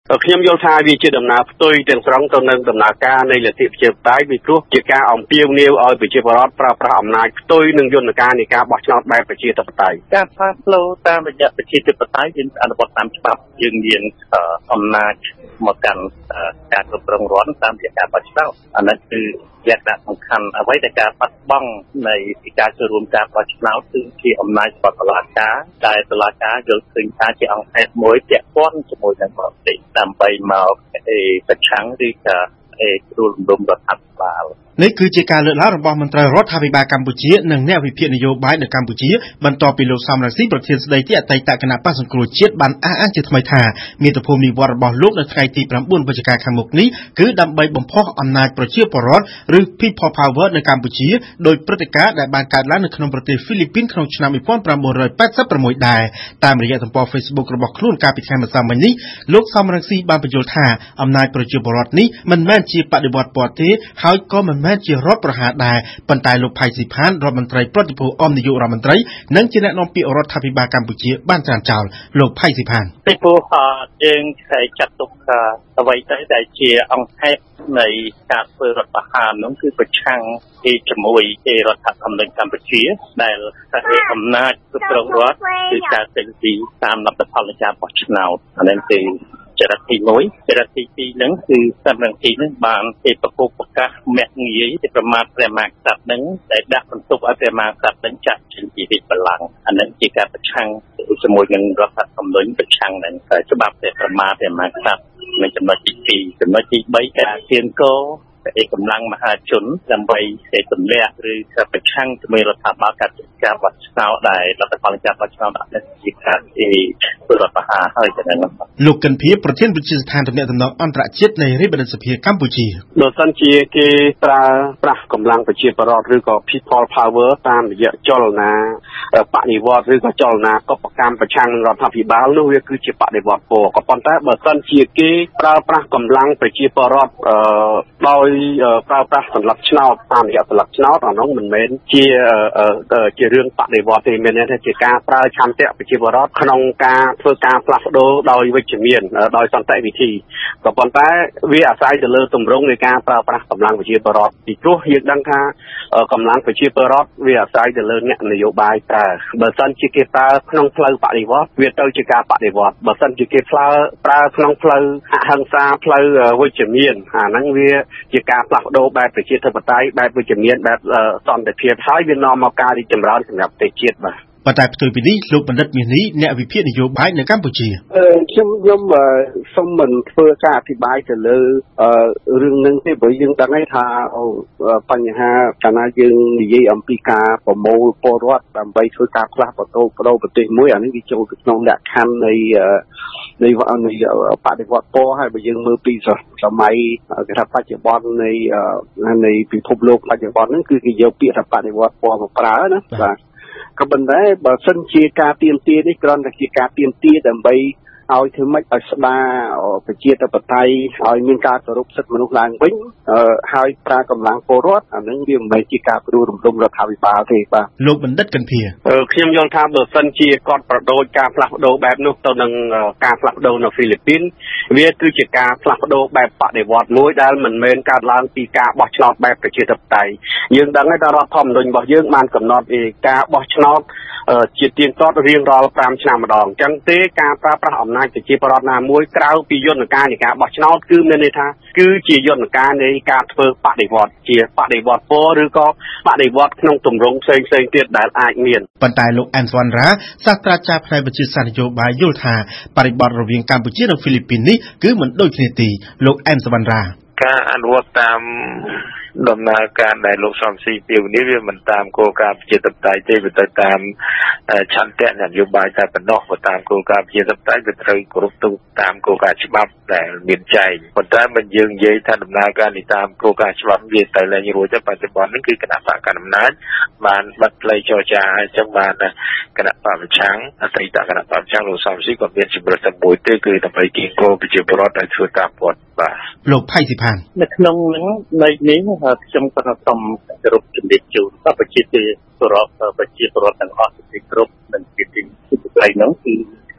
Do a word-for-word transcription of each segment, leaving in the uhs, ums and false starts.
ខ្ញុំយល់ថាវាជាដំណើរផ្ទុយទាំងស្រុងទៅនឹងដំណើរការនៃលទ្ធិប្រជាធិបតេយ្យពីព្រោះជាការអំពាវនាវឲ្យប្រជាពលរដ្ឋប្រើប្រាស់អំណាចផ្ទុយនឹងយន្តការនៃការបោះឆ្នោតបែបប្រជាធិបតេយ្យការផ្លាស់ប្ដូរតាមរយៈប្រជាធិបតេយ្យយើងអនុវត្តតាមច្បាប់យើងមានអំណាចមកកាន់ការគ្រប់គ្រងរដ្ឋតាមរយៈការបោះឆ្នោតអានេះគឺលក្ខណៈសំខាន់អ្វីដែលការបាត់បង់នៃការចូលរួមការបោះឆ្នោតគឺជាអំណាចរបស់តុលាការដែលតុលាការយល់ឃើញថាជាអង្គហេតុមួយពាក់ព័ន្ធជាមួយនឹងបរទេសដើម្បីមកប្រឆាំងឬក៏គ្រូលំដុំរដ្ឋាភិបាលនេះគឺជាការលើកឡើងរបស់មន្ត្រីរដ្ឋាភិបាលកម្ពុជានិងអ្នកវិភាគនយោបាយនៅកម្ពុជាបន្ទាប់ពីលោកសំរងស៊ីប្រធានស្ដីទីអតីតគណៈបក្សសង្គ្រោះជាតិបានអះអាងជាថ្មីថាមាតុភូមិនិវត្តន៍របស់លោកនៅថ្ងៃទីប្រាំបួនវិច្ឆិកាខាងមុខនេះគឺដើម្បីបំផុសអំណាចប្រជាពលរដ្ឋឬ People Power នៅកម្ពុជាដោយព្រឹត្តិការណ៍ដែលបានកើតឡើងនៅក្នុងប្រទេសហ្វីលីពីនក្នុងឆ្នាំnineteen eighty-sixដែរតាមរយៈទំព័រ Facebook របស់ខ្លួនកាលពីថ្ងៃម្សិលមិញនេះលោកសំរងស៊ីបានបញ្យល់ថាអំណាចប្រជាពលរដ្ឋនេះមិនមែនជាបដិវត្តពណ៌ទេហើយក៏មិនមែនជារដ្ឋប្រហារដែរប៉ុន្តែលោកផៃស៊ីផានរដ្ឋមន្ត្រីប្រតិភូអមនាយករដ្ឋមន្ត្រីនិងជាអ្នកនាំពាក្យរដ្ឋាភិបាលកម្ពុជាបានត្រាំចោលលោកផៃស៊ីផានពីព្រោះយើងគេចាត់ទុកអ្វីទៅដែលជាអង្គហេតុនៃការធ្វើរដ្ឋប្រហារនោះគឺប្រឆាំងពីជាមួយរដ្ឋធម្មនុញ្ញកម្ពុជាដែលតែអំណាចគ្រប់គ្រងរដ្ឋគឺការសេនទីតាមលទ្ធផលនៃការបោះឆ្នោតអានេះគឺចរិតទីoneចរិតទីtwoហ្នឹងគឺសំរងទីហ្នឹងបានគេប្រកបប្រកាសមាក់ងាយទៅប្រមាថព្រះមហាក្សត្រហ្នឹងដែលដាក់បន្ទុកឲ្យព្រះមហាក្សត្រហ្នឹងចាត់ចេញពីរាជបល្ល័ង្កអានេះជាការប្រឆាំងជាមួយនឹងរដ្ឋធម្មនុញ្ញប្រឆាំងនឹងច្បាប់ដែលប្រមាថព្រះមហាក្សត្រនៅចំណុចទីtwoចំណុចទីthreeការគៀនកោឯកម្លាំងមហាជនដើម្បីសេទម្លាក់ឬក៏ប្រឆាំងជាមួយរដ្ឋាភិបាលការការបោះឆ្នោតដែលរដ្ឋាភិបាលការបោះឆ្នោតដាក់នេះជាការទីរដ្ឋប្រហារហើយទៅនឹងលោកកិនភៀប្រធានវិទ្យាស្ថានទំនាក់ទំនងអន្តរជាតិនៃរាជបណ្ឌិតសភាកម្ពុជាបើសិនជាគេប្រើប្រាស់កម្លាំងប្រជាពលរដ្ឋឬក៏ People Power តាមរយៈចលនាបដិវត្តឬក៏ចលនាកុបកម្មប្រឆាំងនឹងរដ្ឋាភិបាលនោះវាគឺជាបដិវត្តពណ៌ក៏ប៉ុន្តែបើសិនជាគេប្រើប្រាស់កម្លាំងប្រជាពលរដ្ឋដោយប្រើប្រាស់សន្លឹកឆ្នោតតាមរយៈសន្លឹកឆ្នោតអានោះមិនមែនជាជារឿងបដិវត្តទេមានន័យថាជាការប្រើឆន្ទៈប្រជាពលរដ្ឋក្នុងការធ្វើការផ្លាស់ប្ដូរដោយវិជ្ជមានដោយសន្តិវិធីក៏ប៉ុន្តែវាអាស្រ័យទៅលើទម្រង់នៃការប្រើប្រាស់កម្លាំងប្រជាពលរដ្ឋពីព្រោះយើងដឹងថាកម្លាំងប្រជាពលរដ្ឋវាអាស្រ័យទៅលើអ្នកនយោបាយប្រើបើសិនជាគេប្រើក្នុងផ្លូវបដិវត្តវាទៅជាការបដិវត្តបើសិនជាគេប្រើប្រើក្នុងផ្លូវអហិង្សាផ្លូវវិជ្ជមានអាហ្នឹងវាជាការផ្លាស់ប្ដូរបែបប្រជាធិបតេយ្យបែបវិជ្ជមានបែបសន្តិភាពហើយវានាំមកការរីកចម្រើនសម្រាប់ប្រទេសជាតិបាទប៉ុន្តែផ្ទុយពីនេះលោកបណ្ឌិតមាសនេះអ្នកវិភាគនយោបាយនៅកម្ពុជាខ្ញុំខ្ញុំសូមមិនធ្វើការអធិប្បាយទៅលើរឿងនឹងទេព្រោះយើងដឹងហើយថាបញ្ហាកាលណាយើងនិយាយអំពីការប្រមូលពលរដ្ឋដើម្បីធ្វើការផ្លាស់ប្ដូរបដូរប្រទេសមួយអានេះវាចូលទៅក្នុងលក្ខខណ្ឌនៃនៃបដិវត្តពណ៌ហើយបើយើងមើលពីសម័យគេថាបច្ចុប្បន្ននៃនៃពិភពលោកបច្ចុប្បន្នហ្នឹងគឺគេយកពាក្យថាបដិវត្តពណ៌មកប្រើណាបាទក៏ប៉ុន្តែបើសិនជាការទៀមទានេះគ្រាន់តែជាការទៀមទាដើម្បីឲ្យធ្វើម៉េចឲ្យស្ដារប្រជាធិបតេយ្យឲ្យមានការគោរពសិទ្ធិមនុស្សឡើងវិញហើយប្រើកម្លាំងពលរដ្ឋអានឹងវាមិនមែនជាការព្រោះរំលំរដ្ឋាភិបាលទេបាទលោកបណ្ឌិតកិនភៀខ្ញុំយល់ថាបើសិនជាគាត់ប្រដូចការផ្លាស់ប្ដូរបែបនោះទៅនឹងការផ្លាស់ប្ដូរនៅហ្វីលីពីនវាគឺជាការផ្លាស់ប្ដូរបែបបដិវត្តមួយដែលមិនមែនកើតឡើងពីការបោះឆ្នោតបែបប្រជាធិបតេយ្យយើងដឹងហើយថារដ្ឋធម្មនុញ្ញរបស់យើងបានកំណត់ពីការបោះឆ្នោតជាទៀងទាត់រៀងរាល់fiveឆ្នាំម្ដងអញ្ចឹងទេការប្រើប្រាស់អំណាចប្រជាពលរដ្ឋណាមួយក្រៅពីយន្តការនៃការបោះឆ្នោតគឺមានន័យថាគឺជាយន្តការនៃការធ្វើបដិវត្តជាបដិវត្តពណ៌ឬក៏បដិវត្តក្នុងទម្រង់ផ្សេងផ្សេងទៀតដែលអាចមានប៉ុន្តែលោកអែមសវណ្ណរាសាស្ត្រាចារ្យផ្នែកវិទ្យាសាស្ត្រនយោបាយយល់ថាបរិបទរវាងកម្ពុជានិងហ្វីលីពីននេះគឺមិនដូចគ្នាទេលោកអែមសវណ្ណរាការអនុវត្តតាមដំណើរការដែលលោកសំស៊ីពីនេះវាមិនតាមគោលការណ៍ប្រជាធិបតេយ្យទេវាទៅតាមឆន្ទៈនយោបាយតែប៉ុណ្ណោះបើតាមគោលការណ៍ប្រជាធិបតេយ្យវាត្រូវគោរពទៅតាមគោលការណ៍ច្បាប់ដែលមានចែងប៉ុន្តែមិនយើងនិយាយថាដំណើរការនេះតាមគោលការណ៍ច្បាប់វាទៅលែងរួចទៅបច្ចុប្បន្ននេះគឺគណៈបកកណ្ដាលអំណាចបានបិទផ្លូវចរចាឲ្យចឹងបានគណៈបកប្រឆាំងអតីតគណៈបកប្រឆាំងលោកសំស៊ីក៏មានជំរឿនតែមួយទេគឺដើម្បីគៀងគោប្រជាពលរដ្ឋដែលធ្វើការពារបាទលោកផៃស៊ីផាននៅក្នុងនឹងនៃនេះខ្ញុំក៏សូមគោរពជំរាបជូនដល់ប្រជាពលរដ្ឋប្រជាពលរដ្ឋទាំងអស់ទីគ្រប់និងទីទីទីនោះគឺ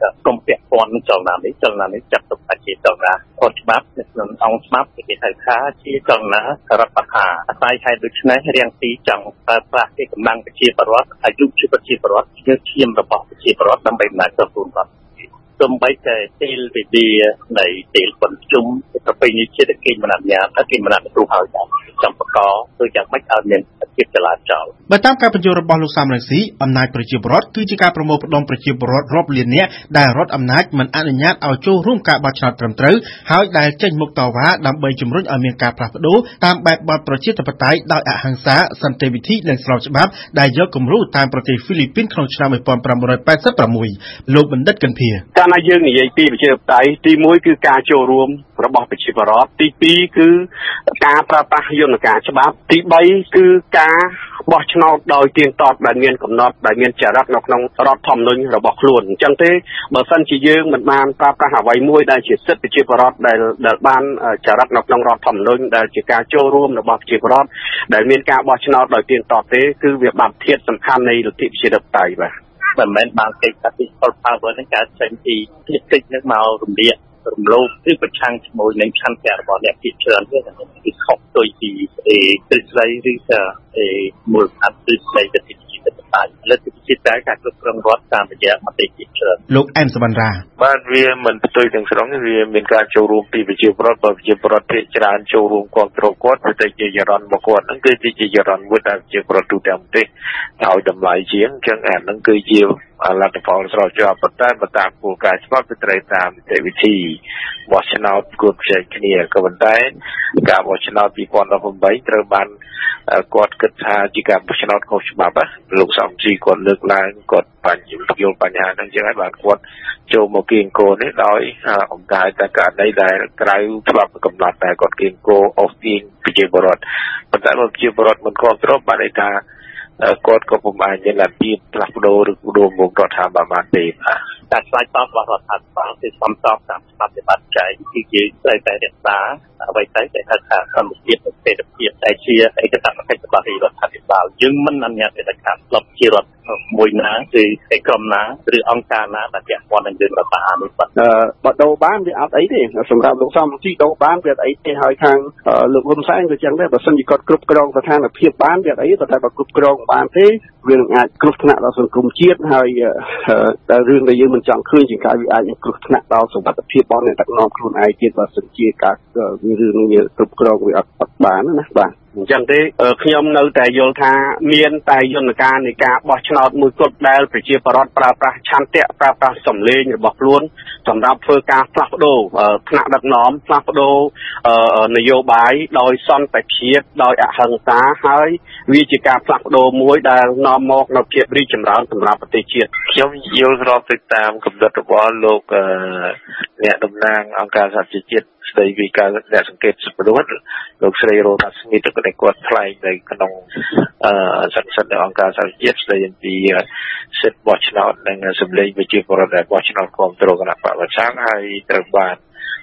កុំពាក់ព័ន្ធនឹងចលនានេះចលនានេះចាត់ទុកថាជាចលនាខុសច្បាប់ក្នុងអង្គច្បាប់គេហៅថាជាចលនារដ្ឋបហាអាស្រ័យហេតុដូច្នេះរាំងទីចង់ប្រើប្រាស់គេកម្លាំងប្រជាពលរដ្ឋអាយុជីវិតប្រជាពលរដ្ឋជាឈាមរបស់ប្រជាពលរដ្ឋដើម្បីដំណើរទៅខ្លួនរដ្ឋទោះបីតែទីលវិទ្យានៃទីលបញ្ជុំប្រពៃណីជាតិគេមិនអនុញ្ញាតថាគេមិនអនុគ្រោះឲ្យដែរចំបកគឺយ៉ាងម៉េចឲ្យមានភាពចលាចលបើតាមការបញ្យល់របស់លោកសំរងស៊ីអំណាចប្រជាពលរដ្ឋគឺជាការប្រមូលផ្ដុំប្រជាពលរដ្ឋរាប់លាននាក់ដែលរដ្ឋអំណាចមិនអនុញ្ញាតឲ្យចូលរួមការបោះឆ្នោតត្រឹមត្រូវហើយដែលចេញមុខតវ៉ាដើម្បីជំរុញឲ្យមានការផ្លាស់ប្ដូរតាមបែបបទប្រជាធិបតេយ្យដោយអហិង្សាសន្តិវិធីនិងស្របច្បាប់ដែលយកគំរូតាមប្រទេសហ្វីលីពីនក្នុងឆ្នាំmột nghìn tám trăm tám mươi sáuលោកបណ្ឌិតកន្ធាកាលណាយើងនិយាយពីប្រជាធិបតេយ្យទីមួយគឺការចូលរួមរបស់ប្រជាពលរដ្ឋទីពីរគឺការប្រើប្រាស់យន្តការច្បាប់ទីបីគឺការបោះឆ្នោតដោយទៀងទាត់ដែលមានកំណត់ដែលមានចរិតនៅក្នុងរដ្ឋធម្មនុញ្ញរបស់ខ្លួនអញ្ចឹងទេបើសិនជាយើងមិនបានប្រើប្រាស់អ្វីមួយដែលជាសិទ្ធិប្រជាពលរដ្ឋដែលដែលបានចរិតនៅក្នុងរដ្ឋធម្មនុញ្ញដែលជាការចូលរួមរបស់ប្រជាពលរដ្ឋដែលមានការបោះឆ្នោតដោយទៀងទាត់ទេគឺវាបាត់ធាតុសំខាន់នៃលទ្ធិប្រជាធិបតេយ្យបាទមិនមែនបានកិច្ចថា people power នឹងកើតចេញពីភាគតិចនឹងមករំលាយរំលោភឬប្រឆាំងជាមួយនឹងឆន្ទៈរបស់អ្នកភាគច្រើនទេគឺខុសទៅពីអេទ្រឹស្ដីឬក៏អេមូលដ្ឋានទ្រឹស្ដីទៅពីចិត្តតែលទ្ធិជាតិតែការគ្រប់គ្រងរដ្ឋតាមរយៈមតិជាច្រើនលោកអែមសវណ្ណរាបាទវាមិនផ្ទុយទាំងស្រុងវាមានការចូលរួមពីប្រជាពលរដ្ឋបើប្រជាពលរដ្ឋភាគច្រើនចូលរួមគ្រប់គ្រងគាត់ទៅជាចរន្តរបស់គាត់ហ្នឹងគឺជាចរន្តមួយដែលប្រជាពលរដ្ឋទូទាំងប្រទេសឲ្យតម្លៃជាងអញ្ចឹងអាហ្នឹងគឺជាលទ្ធផលស្របច្បាប់ប៉ុន្តែបើតាមគោលការណ៍ច្បាប់វាត្រូវតាមនីតិវិធីបោះឆ្នោតគ្រប់ផ្សេងគ្នាក៏ប៉ុន្តែការបោះឆ្នោតពីរពាន់ដប់ប្រាំ8ត្រូវបានគាត់គិតថាជាការបោះឆ្នោតខុសច្បាប់លោកសំស៊ីគាត់លើកឡើងគាត់បញ្យល់យល់បញ្ហាហ្នឹងចឹងហើយបានគាត់ចូលមកគៀងគោនេះដោយអង្គការតែករណីដែលក្រៅច្បាប់កំណត់តែគាត់គៀងគោអស់ពីប្រជាពលរដ្ឋប៉ុន្តែបើប្រជាពលរដ្ឋមិនគ្រប់គ្រងបានន័យថាគាត់ក៏ពុំអាចមានលទ្ធភាពផ្លាស់ប្ដូរឬប្ដូរមុខរដ្ឋាភិបាលបានទេការឆ្លើយតបរបស់រដ្ឋាភិបាលគឺសំតបតាមច្បាប់ច្បាប់ចែងគឺយើងត្រូវតែរក្សាអ្វីទៅដែលហៅថាសន្តិភាពនិងសេដ្ឋភាពដែលជាឯកតេយ្យរបស់រដ្ឋាភិបាលយើងមិនអនុញ្ញាតឲ្យការស្លុបជារដ្ឋមួយណាគឺឯកក្រុមណាឬអង្គការណាដែលពាក់ព័ន្ធនឹងរឿងរដ្ឋបហានេះបាទអឺបើដូរបានវាអត់អីទេសម្រាប់លោកសំស៊ីដូរបានវាអត់អីទេហើយខាងលោកហ៊ុនសែនក៏ចឹងដែរបើសិនជាគាត់គ្រប់គ្រងស្ថានភាពបានវាអត់អីតែបើគ្រប់គ្រងបានទេវានឹងអាចគ្រោះថ្នាក់ដល់សង្គមជាតិហើយតែរឿងដែលយើងមិនចង់ឃើញជាការវាអាចនឹងគ្រោះថ្នាក់ដល់សុខភាពរបស់អ្នកដឹកនាំខ្លួនឯងទៀតបើសិនជាការរឿងនេះគ្រប់គ្រងវាអត់បានណាបាទអញ្ចឹងទេខ្ញុំនៅតែយល់ថាមានតែយន្តការនៃការបោះឆ្នោតមួយគត់ដែលប្រជាពលរដ្ឋប្រើប្រាស់ឆន្ទៈប្រើប្រាស់សម្លេងរបស់ខ្លួនសម្រាប់ធ្វើការផ្លាស់ប្ដូរថ្នាក់ដឹកនាំផ្លាស់ប្ដូរនយោបាយដោយសន្តិភាពដោយអហិង្សាហើយវាជាការផ្លាស់ប្ដូរមួយដែលនាំមកនូវភាពរីកចម្រើនសម្រាប់ប្រទេសជាតិខ្ញុំយល់ស្របទៅតាមគំនិតរបស់លោកអ្នកតំណាងអង្គការសហជីវជាតិស្ដីពីការអ្នកសង្កេតសិទ្ធិមនុស្សលោកស្រីរ៉ូថាស្មីតក៏ได้គាត់ថ្លែងនៅក្នុងអឺសន្និសីទអង្គការសហជីវជាតិស្ដីពីសិទ្ធិបោះឆ្នោតនិងសម្លេងប្រជាពលរដ្ឋដែលបោះឆ្នោតគ្រប់គ្រងគណៈបព្វប្រឆាំងហើយត្រូវបាន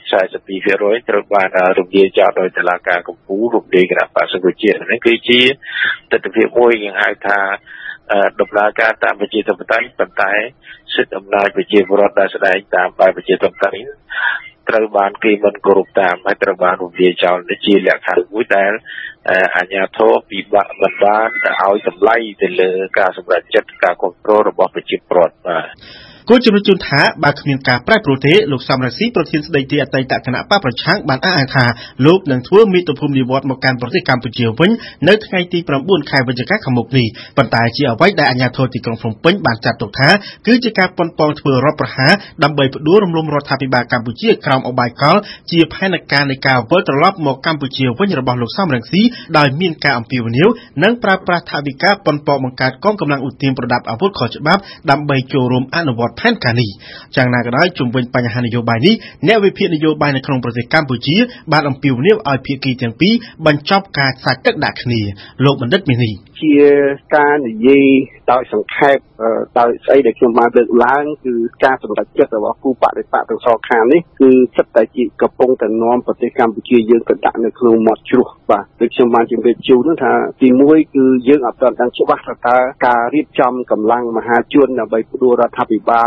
42%ត្រូវបានរំលាយចោលដោយតុលាការកំពូលរំលាយគណៈបក្សសង្គ្រោះជាតិនេះគឺជាទស្សនវិជ្ជាមួយយើងហៅថាដំណើរការតាមប្រជាធិបតេយ្យប៉ុន្តែសិទ្ធិអំណាចប្រជាពលរដ្ឋដែលស្ដែងតាមបែបប្រជាធិបតេយ្យត្រូវបានគេមិនគោរពតាមហើយត្រូវបានរំលាយចោលនេះជាលក្ខខណ្ឌមួយដែលអាជ្ញាធរពិបាកមិនបានឲ្យតម្លៃទៅលើការសម្រេចចិត្តការគ្រប់គ្រងរបស់ប្រជាពលរដ្ឋបាទគូជំនុំជូនថាបើគ្មានការប្រែប្រួលទេលោកសំរងស៊ីប្រធានស្ដីទីអតីតគណៈបកប្រឆាំងបានអះអាងថាលោកនឹងធ្វើមាតុភូមិនិវត្តន៍មកកាន់ប្រទេសកម្ពុជាវិញនៅថ្ងៃទី9ខែវិច្ឆិកាខាងមុខនេះប៉ុន្តែជាអ្វីដែលអាជ្ញាធរទីក្រុងភ្នំពេញបានចាត់ទុកថាគឺជាការប៉ុនប៉ងធ្វើរដ្ឋប្រហារដើម្បីផ្ដួលរំលំរដ្ឋាភិបាលកម្ពុជាក្រោមអបាយកលជាផែនការនៃការវិលត្រឡប់មកកម្ពុជាវិញរបស់លោកសំរងស៊ីដោយមានការអំពាវនាវនិងប្រើប្រាស់ថវិកាប៉ុនប៉ងបង្កើតកងកម្លាំងឧទាមប្រដាប់អាវុធខុសច្បាប់ដើម្បីចូលរួមអនុវត្តផែនការនេះយ៉ាងណាក៏ដោយជុំវិញបញ្ហានយោបាយនេះអ្នកវិភាគនយោបាយនៅក្នុងប្រទេសកម្ពុជាបានអំពាវនាវឲ្យភាគីទាំងពីរបញ្ចប់ការសាច់ទឹកដាក់គ្នាលោកបណ្ឌិតមាសនេះជាការនិយាយដោយសង្ខេបដោយស្អីដែលខ្ញុំបានលើកឡើងគឺការសម្រេចចិត្តរបស់គូបដិបត្តិទាំងសងខាងនេះគឺសិតតែជាកំពុងតែនាំប្រទេសកម្ពុជាយើងទៅដាក់នៅក្នុងមាត់ជ្រោះបាទដូចខ្ញុំបានជម្រាបជូនថាទីមួយគឺយើងអត់ទាន់ដឹងច្បាស់ថាតើការរៀបចំកម្លាំងមហាជនដើម្បីផ្ដួលរដ្ឋាភិបាល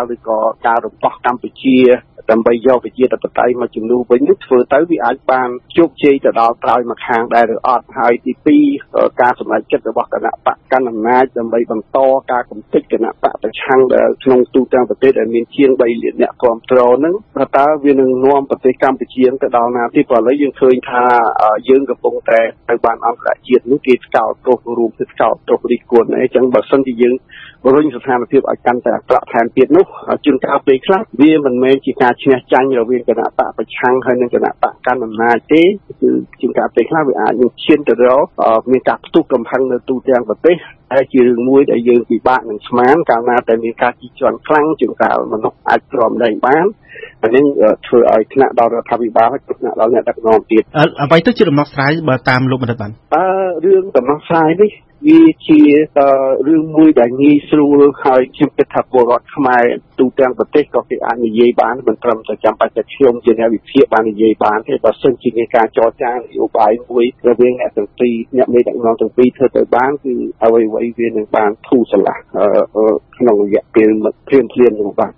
លឬក៏ការរំដោះកម្ពុជាដើម្បីយកប្រជាធិបតេយ្យមកជំនួសវិញធ្វើទៅវាអាចបានជោគជ័យទៅដល់ក្រោយមកខាងដែរឬអត់ហើយទីពីរការសម្រេចចិត្តរបស់គណៈបកកណ្ដាលអំណាចដើម្បីបន្តការកំទេចគណៈបកប្រឆាំងដែលក្នុងទូទាំងប្រទេសដែលមានជាងបីលានអ្នកគ្រប់គ្រងហ្នឹងតើវានឹងនាំប្រទេសកម្ពុជាទៅដល់ណាទីព្រោះឥឡូវយើងឃើញថាយើងកំពុងតែទៅបានអន្តរជាតិនេះគេស្កោតទោសរួមគឺស្កោតទោសរិះគន់អីចឹងបើសិនជាយើងរុញស្ថានភាពឲ្យកាន់តែអាក្រក់ថែមទៀតនោះជួនកាលពេលខ្លះវាមិនមែនជាការឈ្នះចាញ់រវាងគណៈបកប្រឆាំងហើយនិងគណៈបកកណ្ដាលអំណាចទេគឺជួនកាលពេលខ្លះវាអាចនឹងឈានទៅរកមានការផ្ទុះកំហឹងនៅទូទាំងប្រទេសហើយជារឿងមួយដែលយើងពិបាកនឹងស្មានកាលណាតែមានការជិះជាន់ខ្លាំងជួនកាលមនុស្សអាចទ្រាំលែងបានអានេះធ្វើឲ្យថ្នាក់ដល់រដ្ឋាភិបាលហើយថ្នាក់ដល់អ្នកដឹកនាំទៀតអ្វីទៅជាដំណោះស្រាយបើតាមលោកបណ្ឌិតបានតើរឿងដំណោះស្រាយនេះវាជារឿងមួយដែលងាយស្រួលហើយខ្ញុំគិតថាពលរដ្ឋខ្មែរទូទាំងប្រទេសក៏គេអាចនិយាយបានមិនត្រឹមតែចាំបាច់តែខ្ញុំជាអ្នកវិភាគបាននិយាយបានទេបើសិនជាមានការចរចានយោបាយមួយរវាងអ្នកទាំងពីរអ្នកមេដឹកនាំទាំងពីរធ្វើទៅបានគឺអ្វីៗវានឹងបានធូរស្រឡះក្នុងរយៈពេលភ្លាមៗនោះបាទ